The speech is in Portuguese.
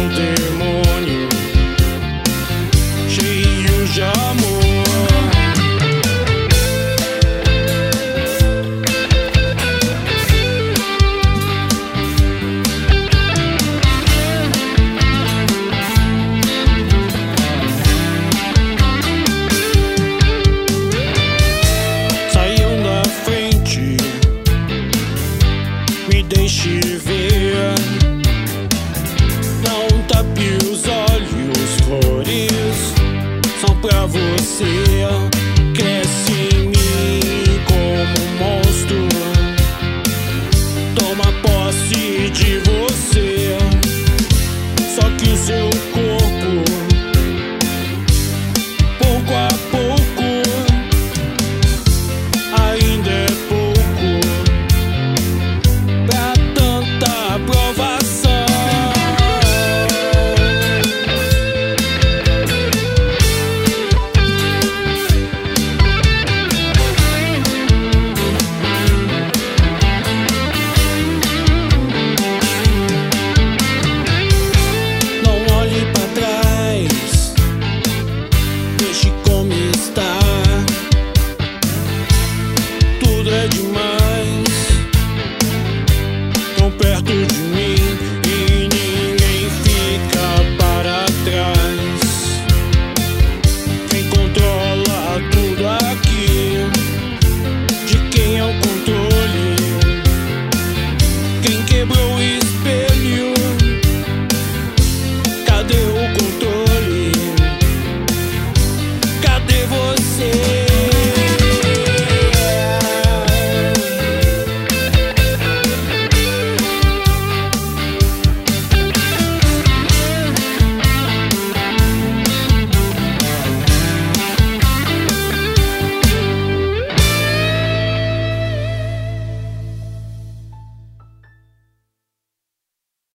meu demônio, cheio de amor. Deixe ver, não tape os olhos, flores são pra você. Cresce em mim como um monstro, toma posse de você. Só que o seu corpo, pouco a pouco, ainda é pouco. Perto de mim e ninguém fica para trás. Quem controla tudo aqui? De quem é o controle? Quem quebrou o espelho? Cadê o controle? Cadê você?